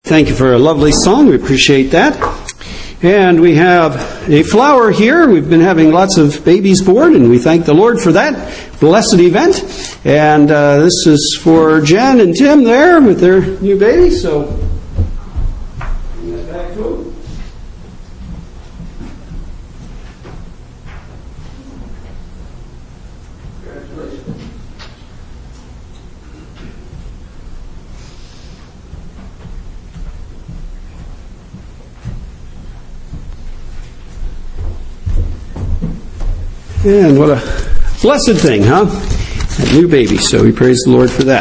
Thank you for a lovely song. We appreciate that. And we have a flower here. We've been having lots of babies born, and we thank the Lord for that blessed event. And this is for Jen and Tim there with their new baby. So, bring that back to them. Congratulations. And what a blessed thing, huh? That new baby. So we praise the Lord for that.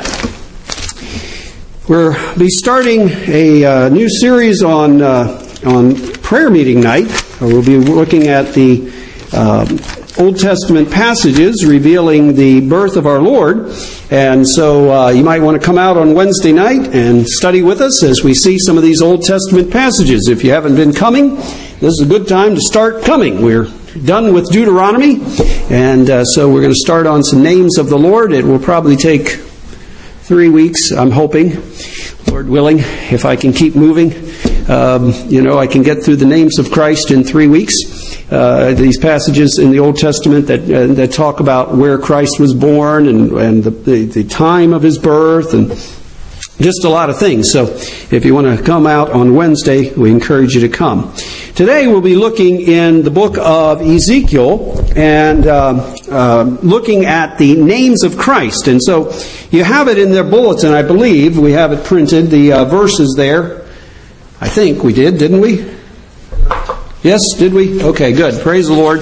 We'll be starting a new series on prayer meeting night. We'll be looking at the Old Testament passages revealing the birth of our Lord. And so you might want to come out on Wednesday night and study with us as we see some of these Old Testament passages. If you haven't been coming, this is a good time to start coming. We're done with Deuteronomy, and so we're going to start on some names of the Lord. It will probably take 3 weeks, I'm hoping, Lord willing, if I can keep moving. I can get through the names of Christ in 3 weeks. These passages in the Old Testament that talk about where Christ was born and the time of his birth and just a lot of things. So if you want to come out on Wednesday, we encourage you to come. Today we'll be looking in the book of Ezekiel and looking at the names of Christ. And so you have it in their bulletin, I believe. We have it printed, the verses there. I think we did, didn't we? Yes, did we? Okay, good. Praise the Lord.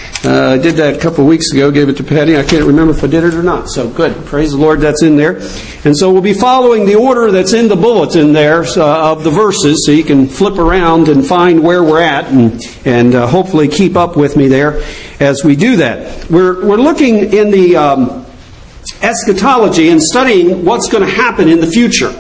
I did that a couple of weeks ago, gave it to Patty. I can't remember if I did it or not. So good. Praise the Lord, that's in there. And so we'll be following the order that's in the bulletin there of the verses, so you can flip around and find where we're at and hopefully keep up with me there as we do that. We're looking in the eschatology and studying what's going to happen in the future.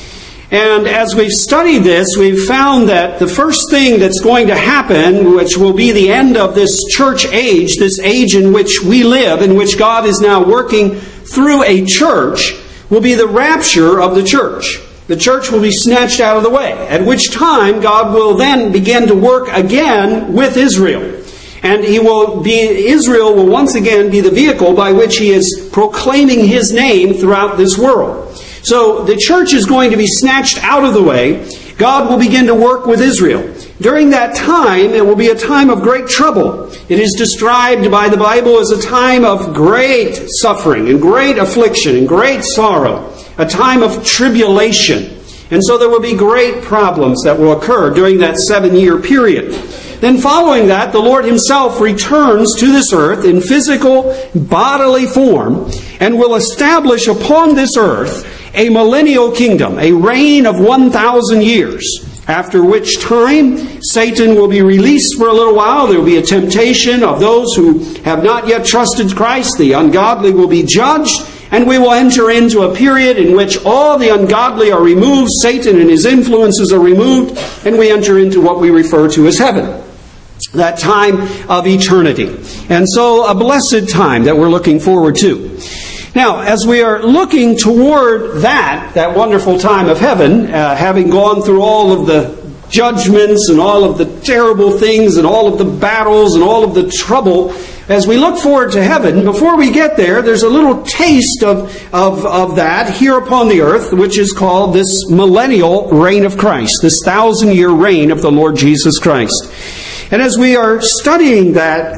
And as we've studied this, we've found that the first thing that's going to happen, which will be the end of this church age, this age in which we live, in which God is now working through a church, will be the rapture of the church. The church will be snatched out of the way, at which time God will then begin to work again with Israel. And Israel will once again be the vehicle by which he is proclaiming his name throughout this world. So the church is going to be snatched out of the way. God will begin to work with Israel. During that time, it will be a time of great trouble. It is described by the Bible as a time of great suffering and great affliction and great sorrow, a time of tribulation. And so there will be great problems that will occur during that 7-year period. Then following that, the Lord himself returns to this earth in physical, bodily form and will establish upon this earth a millennial kingdom, a reign of 1,000 years, after which time Satan will be released for a little while. There will be a temptation of those who have not yet trusted Christ. The ungodly will be judged, and we will enter into a period in which all the ungodly are removed, Satan and his influences are removed, and we enter into what we refer to as heaven. That time of eternity. And so a blessed time that we're looking forward to. Now, as we are looking toward that wonderful time of heaven, having gone through all of the judgments and all of the terrible things and all of the battles and all of the trouble, as we look forward to heaven, before we get there, there's a little taste of that here upon the earth, which is called this millennial reign of Christ, this 1,000-year reign of the Lord Jesus Christ. And as we are studying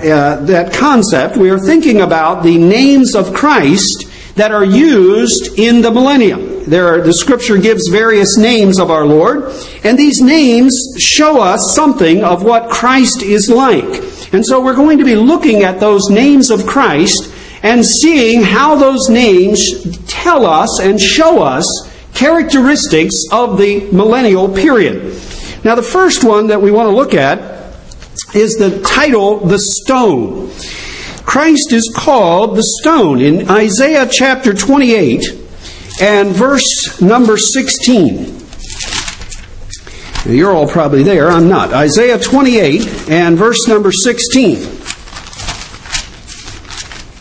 that concept, we are thinking about the names of Christ that are used in the millennium. The Scripture gives various names of our Lord, and these names show us something of what Christ is like. And so we're going to be looking at those names of Christ and seeing how those names tell us and show us characteristics of the millennial period. Now, the first one that we want to look at is the title, The Stone. Christ is called the Stone in Isaiah chapter 28 and verse number 16. You're all probably there. I'm not. Isaiah 28 and verse number 16.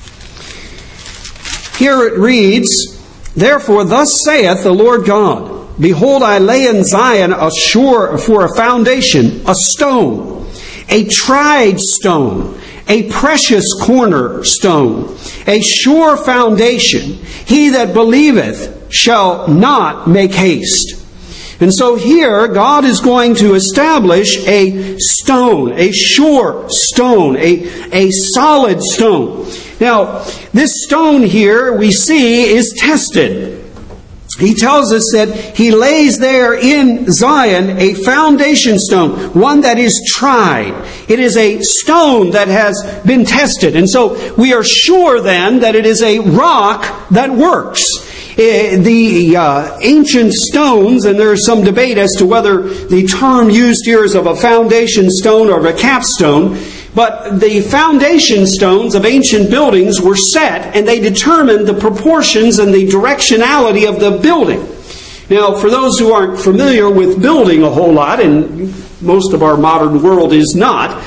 Here it reads, "Therefore thus saith the Lord God, behold, I lay in Zion for a foundation, a stone, a tried stone, a precious cornerstone, a sure foundation. He that believeth shall not make haste. And so here, God is going to establish a stone, a sure stone, a solid stone. Now, this stone here, we see, is tested. He tells us that He lays there in Zion a foundation stone, one that is tried. It is a stone that has been tested. And so we are sure then that it is a rock that works. The ancient stones, and there is some debate as to whether the term used here is of a foundation stone or of a capstone, but the foundation stones of ancient buildings were set, and they determined the proportions and the directionality of the building. Now, for those who aren't familiar with building a whole lot, and most of our modern world is not,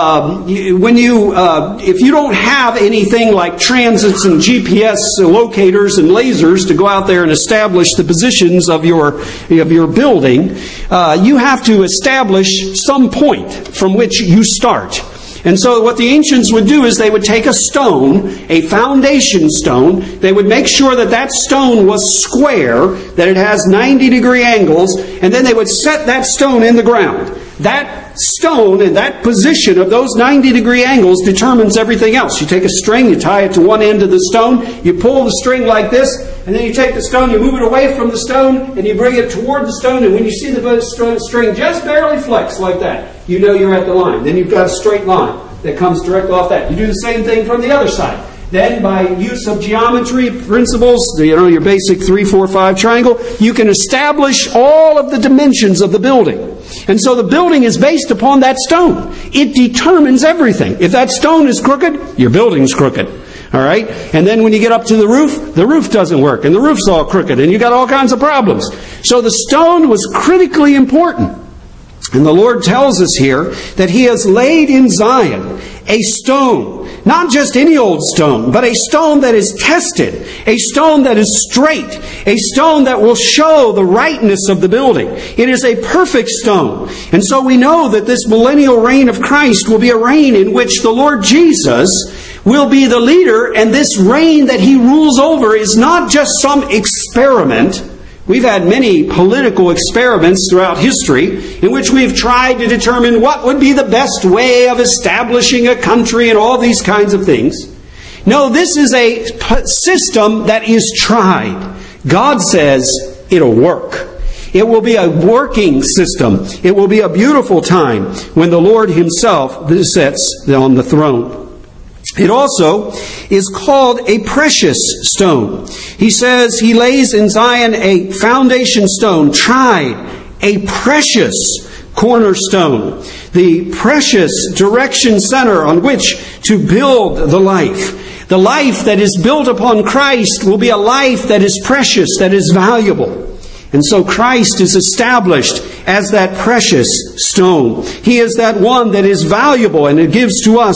if you don't have anything like transits and GPS locators and lasers to go out there and establish the positions of your building, you have to establish some point from which you start. And so what the ancients would do is they would take a stone, a foundation stone. They would make sure that that stone was square, that it has 90-degree angles, and then they would set that stone in the ground. That stone and that position of those 90-degree angles determines everything else. You take a string, you tie it to one end of the stone, you pull the string like this, and then you take the stone, you move it away from the stone, and you bring it toward the stone, and when you see the string just barely flex like that, you know you're at the line. Then you've got a straight line that comes directly off that. You do the same thing from the other side. Then by use of geometry principles, your basic 3, 4, 5 triangle, you can establish all of the dimensions of the building. And so the building is based upon that stone. It determines everything. If that stone is crooked, your building's crooked. All right? And then when you get up to the roof doesn't work, and the roof's all crooked, and you got all kinds of problems. So the stone was critically important. And the Lord tells us here that He has laid in Zion a stone, not just any old stone, but a stone that is tested, a stone that is straight, a stone that will show the rightness of the building. It is a perfect stone. And so we know that this millennial reign of Christ will be a reign in which the Lord Jesus will be the leader, and this reign that He rules over is not just some experiment. We've had many political experiments throughout history in which we've tried to determine what would be the best way of establishing a country and all these kinds of things. No, this is a system that is tried. God says it'll work. It will be a working system. It will be a beautiful time when the Lord Himself sits on the throne. It also is called a precious stone. He says He lays in Zion a foundation stone, tried, a precious cornerstone, the precious direction center on which to build the life. The life that is built upon Christ will be a life that is precious, that is valuable. And so Christ is established as that precious stone. He is that one that is valuable, and it gives to us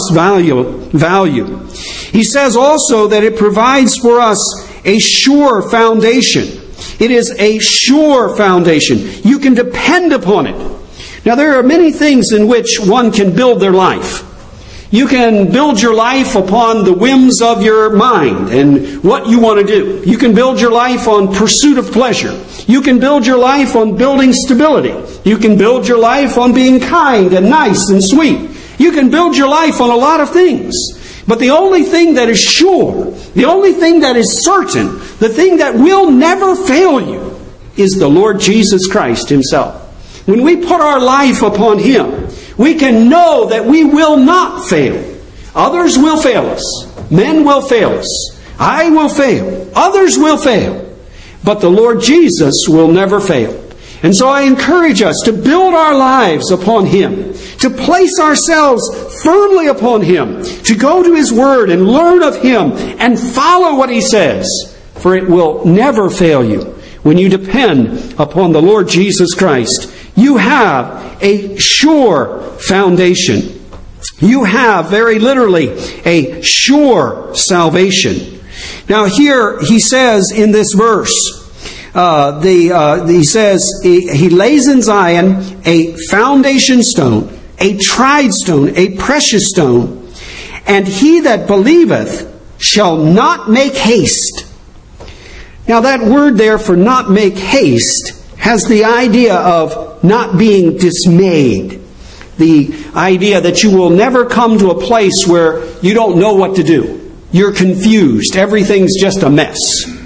value. He says also that it provides for us a sure foundation. It is a sure foundation. You can depend upon it. Now, there are many things in which one can build their life. You can build your life upon the whims of your mind and what you want to do. You can build your life on pursuit of pleasure. You can build your life on building stability. You can build your life on being kind and nice and sweet. You can build your life on a lot of things. But the only thing that is sure, the only thing that is certain, the thing that will never fail you is the Lord Jesus Christ Himself. When we put our life upon Him, we can know that we will not fail. Others will fail us. Men will fail us. I will fail. Others will fail. But the Lord Jesus will never fail. And so I encourage us to build our lives upon Him, to place ourselves firmly upon Him, to go to His Word and learn of Him and follow what He says, for it will never fail you. When you depend upon the Lord Jesus Christ, you have a sure foundation. You have, very literally, a sure salvation. Now here he says in this verse, He says, he lays in Zion a foundation stone, a tried stone, a precious stone, and he that believeth shall not make haste. Now that word there for not make haste has the idea of not being dismayed. The idea that you will never come to a place where you don't know what to do. You're confused. Everything's just a mess.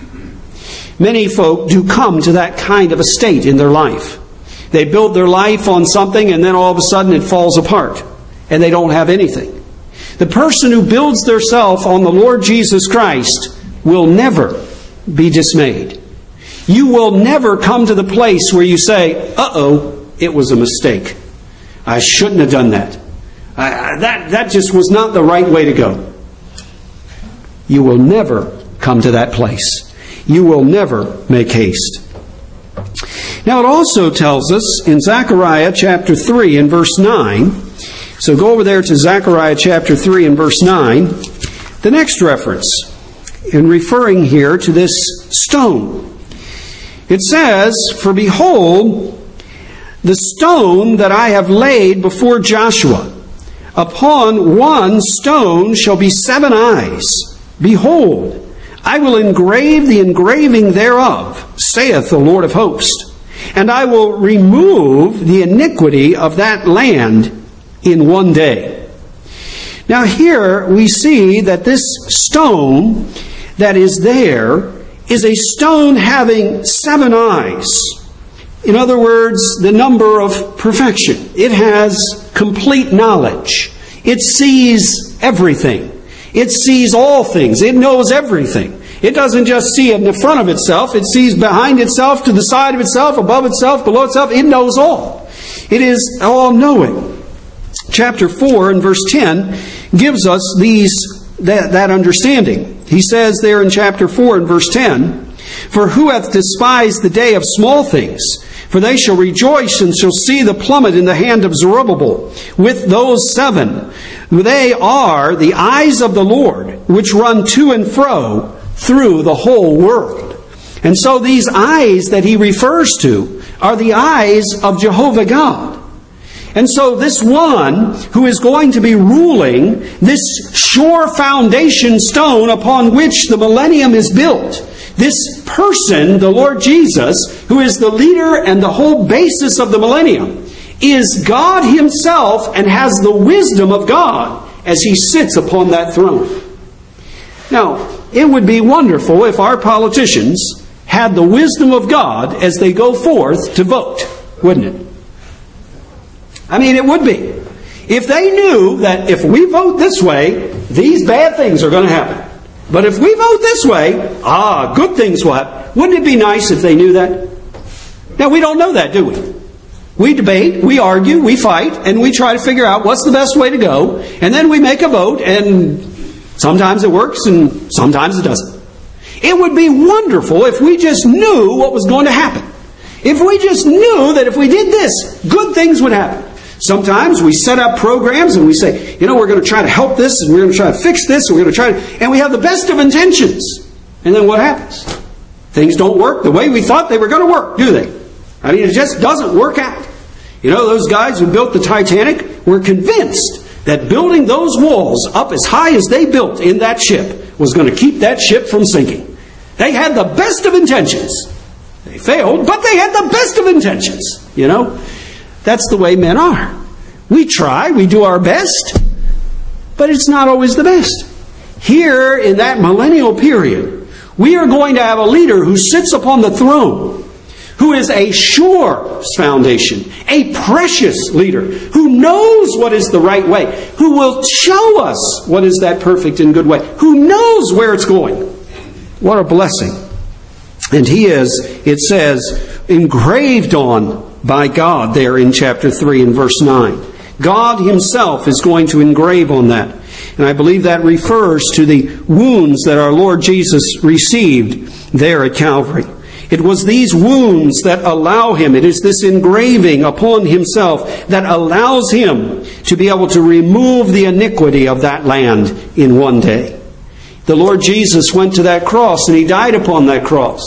Many folk do come to that kind of a state in their life. They build their life on something and then all of a sudden it falls apart and they don't have anything. The person who builds their self on the Lord Jesus Christ will never be dismayed. You will never come to the place where you say, uh-oh, it was a mistake. I shouldn't have done that. That just was not the right way to go. You will never come to that place. You will never make haste. Now it also tells us in Zechariah chapter 3 and verse 9, so go over there to Zechariah chapter 3 and verse 9, the next reference, in referring here to this stone. It says, "For behold, the stone that I have laid before Joshua, upon one stone shall be 7 eyes. Behold, I will engrave the engraving thereof, saith the Lord of hosts, and I will remove the iniquity of that land in one day." Now here we see that this stone that is there is a stone having 7 eyes. In other words, the number of perfection. It has complete knowledge. It sees everything. It sees all things. It knows everything. It doesn't just see in the front of itself. It sees behind itself, to the side of itself, above itself, below itself. It knows all. It is all-knowing. Chapter 4 and verse 10 gives us that understanding. He says there in chapter 4 and verse 10, "For who hath despised the day of small things? For they shall rejoice and shall see the plummet in the hand of Zerubbabel with those 7. They are the eyes of the Lord, which run to and fro through the whole world." And so these eyes that he refers to are the eyes of Jehovah God. And so this one who is going to be ruling, this sure foundation stone upon which the millennium is built, this person, the Lord Jesus, who is the leader and the whole basis of the millennium, is God himself and has the wisdom of God as he sits upon that throne. Now, it would be wonderful if our politicians had the wisdom of God as they go forth to vote, wouldn't it? I mean, it would be. If they knew that if we vote this way, these bad things are going to happen. But if we vote this way, good things will happen. Wouldn't it be nice if they knew that? Now, we don't know that, do we? We debate, we argue, we fight, and we try to figure out what's the best way to go. And then we make a vote, and sometimes it works, and sometimes it doesn't. It would be wonderful if we just knew what was going to happen. If we just knew that if we did this, good things would happen. Sometimes we set up programs and we say, we're going to try to help this and we're going to try to fix this and we're going to try to... And we have the best of intentions. And then what happens? Things don't work the way we thought they were going to work, do they? I mean, it just doesn't work out. Those guys who built the Titanic were convinced that building those walls up as high as they built in that ship was going to keep that ship from sinking. They had the best of intentions. They failed, but they had the best of intentions, That's the way men are. We try, we do our best, but it's not always the best. Here, in that millennial period, we are going to have a leader who sits upon the throne, who is a sure foundation, a precious leader, who knows what is the right way, who will show us what is that perfect and good way, who knows where it's going. What a blessing. And he is, it says, engraved on by God there in chapter 3 and verse 9. God himself is going to engrave on that. And I believe that refers to the wounds that our Lord Jesus received there at Calvary. It was these wounds that allow him, it is this engraving upon himself that allows him to be able to remove the iniquity of that land in one day. The Lord Jesus went to that cross and he died upon that cross.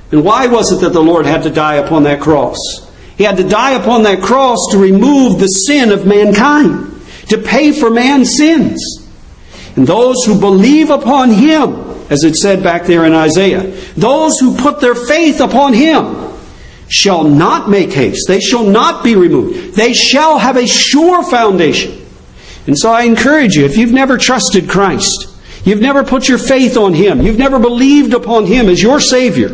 And why was it that the Lord had to die upon that cross? He had to die upon that cross to remove the sin of mankind, to pay for man's sins. And those who believe upon Him, as it said back there in Isaiah, those who put their faith upon Him shall not make haste. They shall not be removed. They shall have a sure foundation. And so I encourage you, if you've never trusted Christ, you've never put your faith on Him, you've never believed upon Him as your Savior,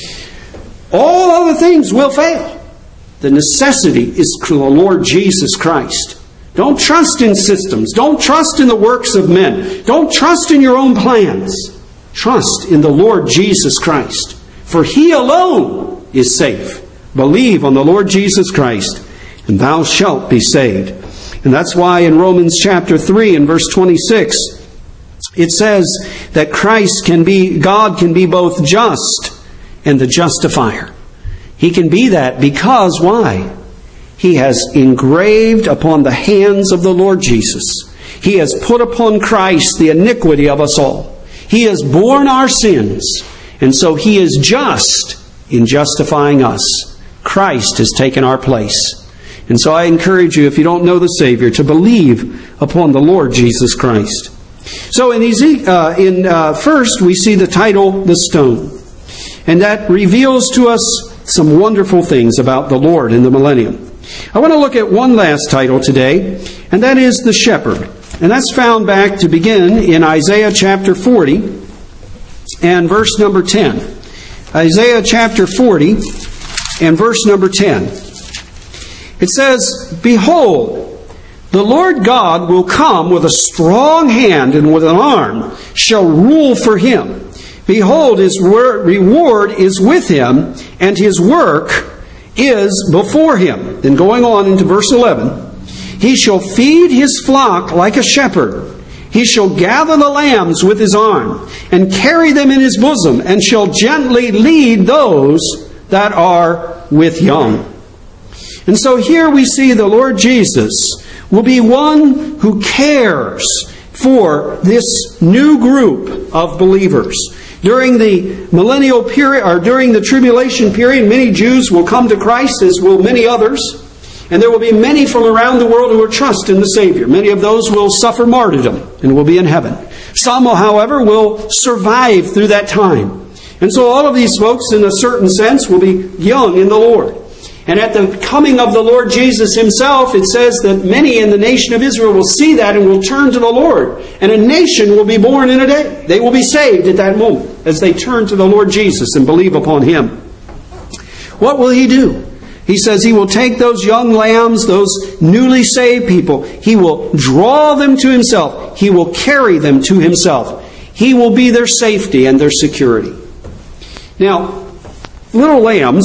all other things will fail. The necessity is the Lord Jesus Christ. Don't trust in systems. Don't trust in the works of men. Don't trust in your own plans. Trust in the Lord Jesus Christ. For He alone is safe. Believe on the Lord Jesus Christ, and thou shalt be saved. And that's why in Romans chapter 3 and verse 26, it says that God can be both just and the justifier. He can be that because, why? He has engraved upon the hands of the Lord Jesus. He has put upon Christ the iniquity of us all. He has borne our sins, and so He is just in justifying us. Christ has taken our place. And so I encourage you, if you don't know the Savior, to believe upon the Lord Jesus Christ. So first we see the title, The Stone. And that reveals to us some wonderful things about the Lord in the millennium. I want to look at one last title today, and that is the Shepherd. And that's found back to begin in Isaiah chapter 40 and verse number 10. Isaiah chapter 40 and verse number 10. It says, Behold, the Lord God will come with a strong hand and with an arm shall rule for Him. Behold, His reward is with Him, and His work is before Him. Then going on into verse 11, He shall feed His flock like a shepherd. He shall gather the lambs with His arm, and carry them in His bosom, and shall gently lead those that are with young. And so here we see the Lord Jesus will be one who cares for this new group of believers. During the millennial period, or during the tribulation period, many Jews will come to Christ, as will many others. And there will be many from around the world who will trust in the Savior. Many of those will suffer martyrdom and will be in heaven. Some, however, will survive through that time. And so all of these folks, in a certain sense, will be young in the Lord. And at the coming of the Lord Jesus Himself, it says that many in the nation of Israel will see that and will turn to the Lord. And a nation will be born in a day. They will be saved at that moment as they turn to the Lord Jesus and believe upon Him. What will He do? He says He will take those young lambs, those newly saved people. He will draw them to Himself. He will carry them to Himself. He will be their safety and their security. Now, little lambs,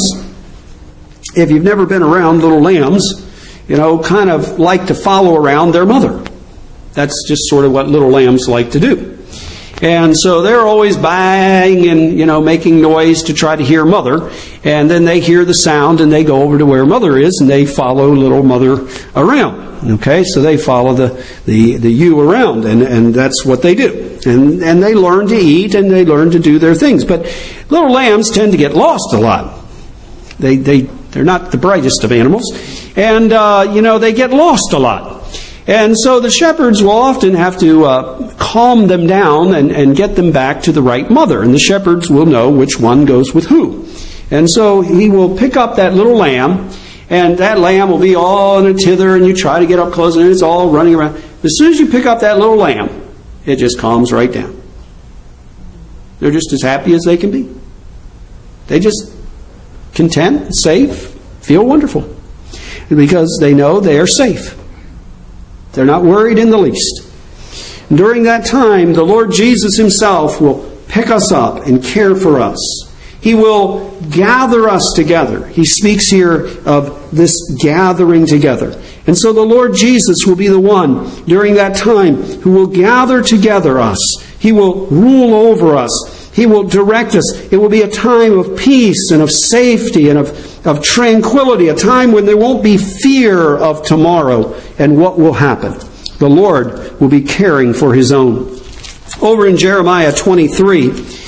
if you've never been around little lambs, kind of like to follow around their mother. That's just sort of what little lambs like to do. And so they're always baaing and, making noise to try to hear mother. And then they hear the sound and they go over to where mother is and they follow little mother around. Okay, so they follow the ewe around, and that's what they do. And they learn to eat and they learn to do their things. But little lambs tend to get lost a lot. They're not the brightest of animals. And, they get lost a lot. And so the shepherds will often have to calm them down and get them back to the right mother. And the shepherds will know which one goes with who. And so He will pick up that little lamb, and that lamb will be all in a tither, and you try to get up close, and it's all running around. As soon as you pick up that little lamb, it just calms right down. They're just as happy as they can be. They just content, safe, feel wonderful. Because they know they are safe. They're not worried in the least. During that time, the Lord Jesus Himself will pick us up and care for us. He will gather us together. He speaks here of this gathering together. And so the Lord Jesus will be the one during that time who will gather together us. He will rule over us. He will direct us. It will be a time of peace and of safety and of tranquility, a time when there won't be fear of tomorrow and what will happen. The Lord will be caring for His own. Over in Jeremiah 23,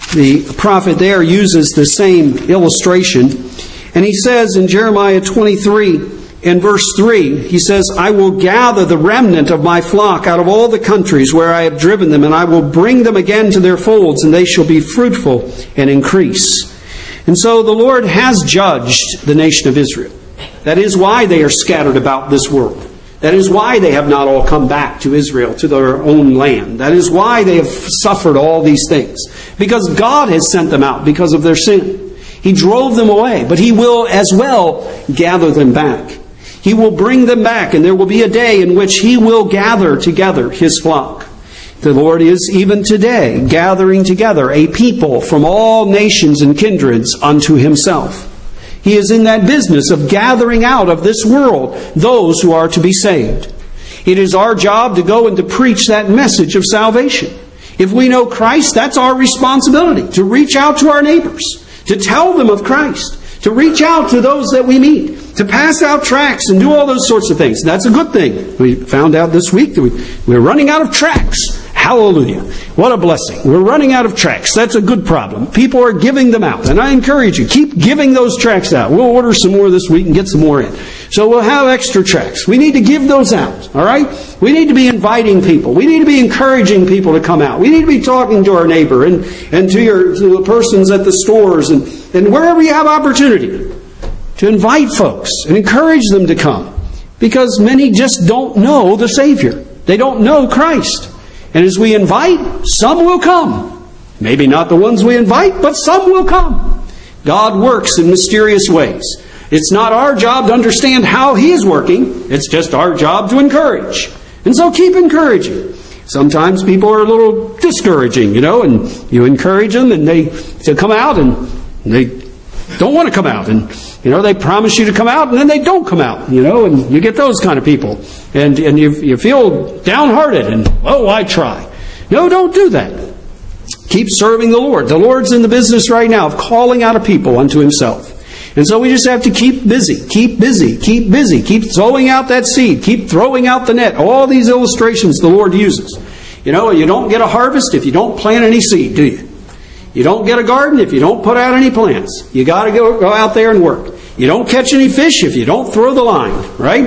the prophet there uses the same illustration. And he says in Jeremiah 23, in verse 3, he says, I will gather the remnant of my flock out of all the countries where I have driven them, and I will bring them again to their folds, and they shall be fruitful and increase. And so the Lord has judged the nation of Israel. That is why they are scattered about this world. That is why they have not all come back to Israel, to their own land. That is why they have suffered all these things. Because God has sent them out because of their sin. He drove them away, but He will as well gather them back. He will bring them back, and there will be a day in which He will gather together His flock. The Lord is even today gathering together a people from all nations and kindreds unto Himself. He is in that business of gathering out of this world those who are to be saved. It is our job to go and to preach that message of salvation. If we know Christ, that's our responsibility, to reach out to our neighbors, to tell them of Christ, to reach out to those that we meet, to pass out tracts and do all those sorts of things. That's a good thing. We found out this week that we're running out of tracts. Hallelujah. What a blessing. We're running out of tracts. That's a good problem. People are giving them out. And I encourage you, keep giving those tracts out. We'll order some more this week and get some more in. So we'll have extra tracts. We need to give those out. All right? We need to be inviting people. We need to be encouraging people to come out. We need to be talking to our neighbor and to the persons at the stores and wherever you have opportunity to invite folks and encourage them to come. Because many just don't know the Savior. They don't know Christ. And as we invite, some will come. Maybe not the ones we invite, but some will come. God works in mysterious ways. It's not our job to understand how He is working. It's just our job to encourage. And so keep encouraging. Sometimes people are a little discouraging, and you encourage them and they come out and they don't want to come out. And, they promise you to come out and then they don't come out, and you get those kind of people. And you feel downhearted and, I try. No, don't do that. Keep serving the Lord. The Lord's in the business right now of calling out a people unto Himself. And so we just have to keep busy, keep busy, keep busy, keep throwing out that seed, keep throwing out the net. All these illustrations the Lord uses. You don't get a harvest if you don't plant any seed, do you? You don't get a garden if you don't put out any plants. You got to go out there and work. You don't catch any fish if you don't throw the line, right?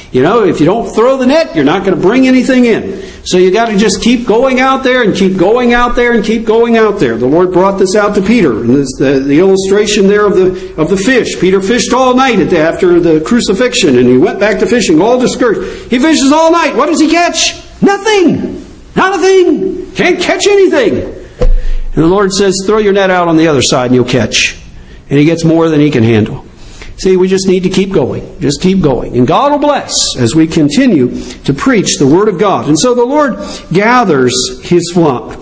If you don't throw the net, you're not going to bring anything in. So you got to just keep going out there and keep going out there and keep going out there. The Lord brought this out to Peter. And this, the illustration there of the fish. Peter fished all night after the crucifixion, and he went back to fishing all discouraged. He fishes all night. What does he catch? Nothing. Not a thing. Can't catch anything. And the Lord says, throw your net out on the other side and you'll catch. And he gets more than he can handle. See, we just need to keep going. Just keep going. And God will bless as we continue to preach the Word of God. And so the Lord gathers His flock.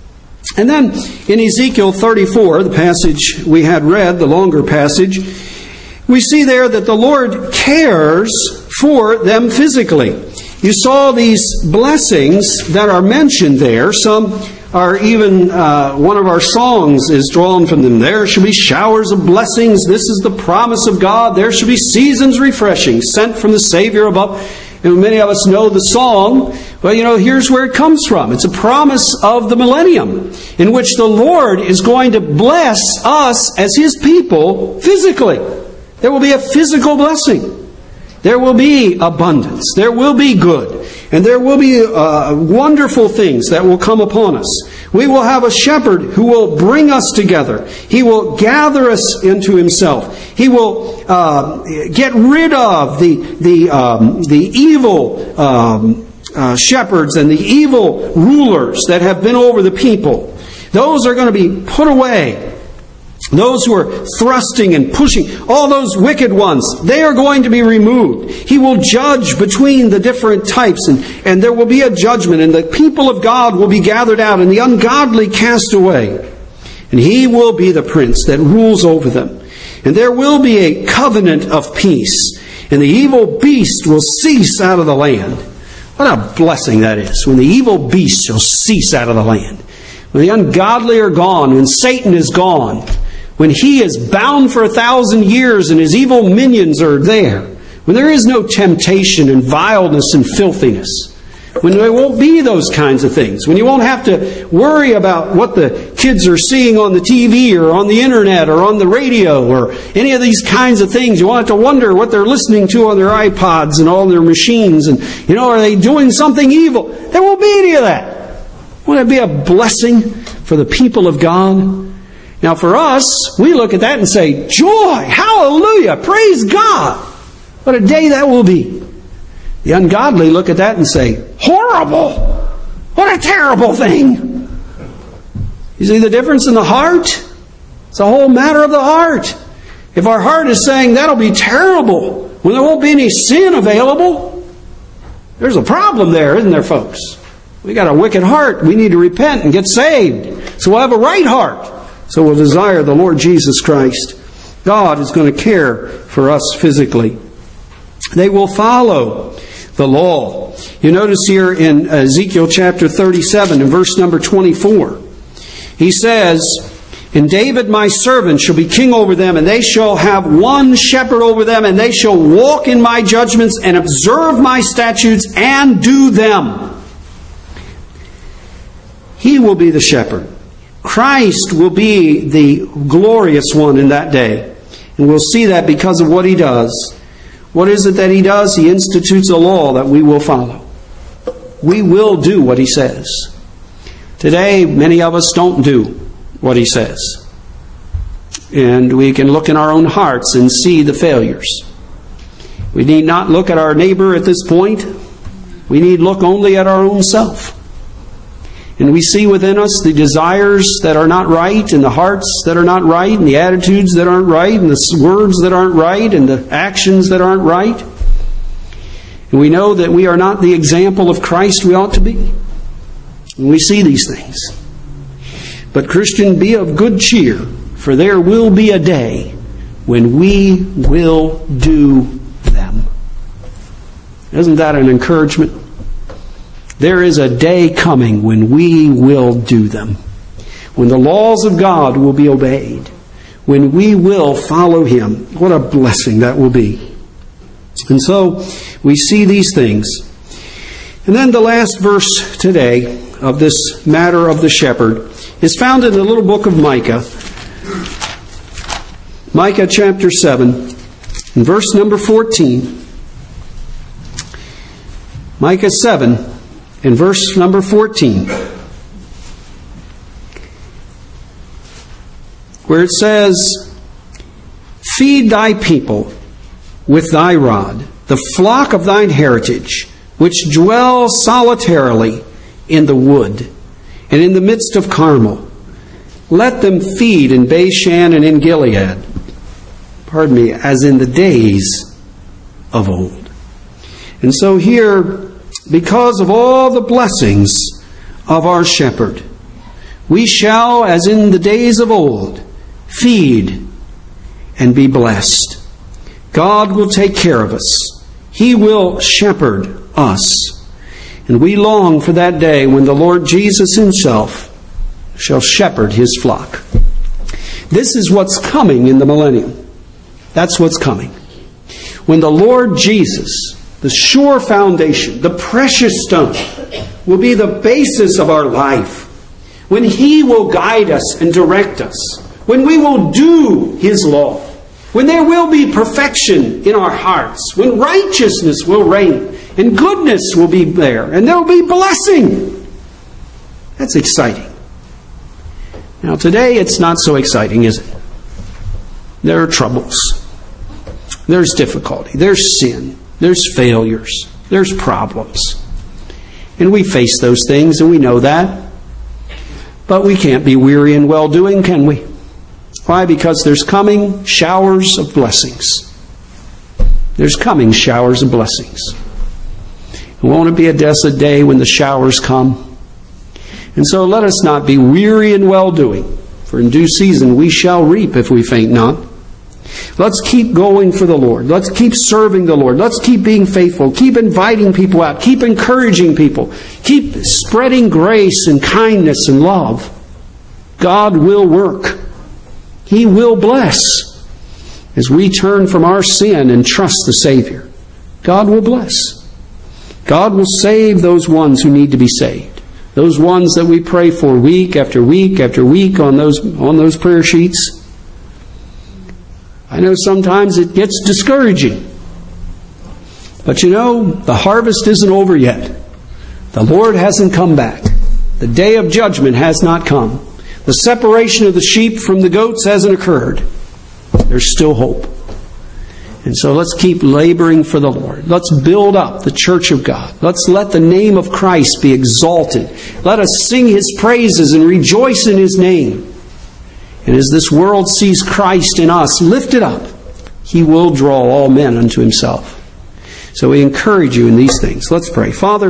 And then in Ezekiel 34, the passage we had read, the longer passage, we see there that the Lord cares for them physically. You saw these blessings that are mentioned there. Some are even, one of our songs is drawn from them. There shall be showers of blessings. This is the promise of God. There shall be seasons refreshing, sent from the Savior above. And many of us know the song. Well, here's where it comes from. It's a promise of the millennium in which the Lord is going to bless us as His people physically. There will be a physical blessing. There will be abundance. There will be good. And there will be wonderful things that will come upon us. We will have a shepherd who will bring us together. He will gather us into Himself. He will get rid of the evil shepherds and the evil rulers that have been over the people. Those are going to be put away. Those who are thrusting and pushing, all those wicked ones, they are going to be removed. He will judge between the different types, and there will be a judgment, and the people of God will be gathered out, and the ungodly cast away. And He will be the prince that rules over them. And there will be a covenant of peace, and the evil beast will cease out of the land. What a blessing that is, when the evil beast shall cease out of the land. When the ungodly are gone, when Satan is gone, when he is bound for 1,000 years and his evil minions are there, when there is no temptation and vileness and filthiness, When there won't be those kinds of things. When you won't have to worry about what the kids are seeing on the TV or on the internet or on the radio or any of these kinds of things. You won't have to wonder what they're listening to on their iPods and all their machines. And, are they doing something evil? There won't be any of that. Won't it be a blessing for the people of God? Now for us, we look at that and say, joy, hallelujah, praise God. What a day that will be. The ungodly look at that and say, horrible! What a terrible thing! You see the difference in the heart? It's a whole matter of the heart. If our heart is saying that'll be terrible when there won't be any sin available, there's a problem there, isn't there, folks? We got a wicked heart. We need to repent and get saved. So we'll have a right heart. So we'll desire the Lord Jesus Christ. God is going to care for us physically. They will follow the law. You notice here in Ezekiel chapter 37 and verse number 24, he says, and David my servant shall be king over them, and they shall have one shepherd over them, and they shall walk in my judgments and observe my statutes and do them. He will be the shepherd. Christ will be the glorious one in that day. And we'll see that because of what He does. What is it that He does? He institutes a law that we will follow. We will do what He says. Today, many of us don't do what He says. And we can look in our own hearts and see the failures. We need not look at our neighbor at this point. We need look only at our own self. And we see within us the desires that are not right, and the hearts that are not right, and the attitudes that aren't right, and the words that aren't right, and the actions that aren't right. And we know that we are not the example of Christ we ought to be. And we see these things. But Christian, be of good cheer, for there will be a day when we will do them. Isn't that an encouragement? There is a day coming when we will do them. When the laws of God will be obeyed. When we will follow Him. What a blessing that will be. And so we see these things. And then the last verse today of this matter of the shepherd is found in the little book of Micah. Micah chapter 7 and verse number 14. Micah 7 and verse number 14. Where it says, feed thy people with thy rod, the flock of thine heritage, which dwell solitarily in the wood and in the midst of Carmel. Let them feed in Bashan and in Gilead. Pardon me, as in the days of old. And so here, because of all the blessings of our shepherd, we shall, as in the days of old, feed and be blessed. God will take care of us. He will shepherd us. And we long for that day when the Lord Jesus Himself shall shepherd His flock. This is what's coming in the millennium. That's what's coming. When the Lord Jesus, the sure foundation, the precious stone, will be the basis of our life. When He will guide us and direct us. When we will do His law. When there will be perfection in our hearts. When righteousness will reign. And goodness will be there. And there will be blessing. That's exciting. Now today it's not so exciting, is it? There are troubles. There's difficulty. There's sin. There's failures. There's problems. And we face those things, and we know that. But we can't be weary in well-doing, can we? Why? Because there's coming showers of blessings. There's coming showers of blessings. And won't it be a blessed day when the showers come? And so let us not be weary in well-doing, for in due season we shall reap if we faint not. Let's keep going for the Lord. Let's keep serving the Lord. Let's keep being faithful. Keep inviting people out. Keep encouraging people. Keep spreading grace and kindness and love. God will work. He will bless. As we turn from our sin and trust the Savior, God will bless. God will save those ones who need to be saved. Those ones that we pray for week after week after week on those prayer sheets. I know sometimes it gets discouraging. But you know, the harvest isn't over yet. The Lord hasn't come back. The day of judgment has not come. The separation of the sheep from the goats hasn't occurred. There's still hope. And so let's keep laboring for the Lord. Let's build up the church of God. Let's let the name of Christ be exalted. Let us sing His praises and rejoice in His name. And as this world sees Christ in us lifted up, He will draw all men unto Himself. So we encourage you in these things. Let's pray. Father,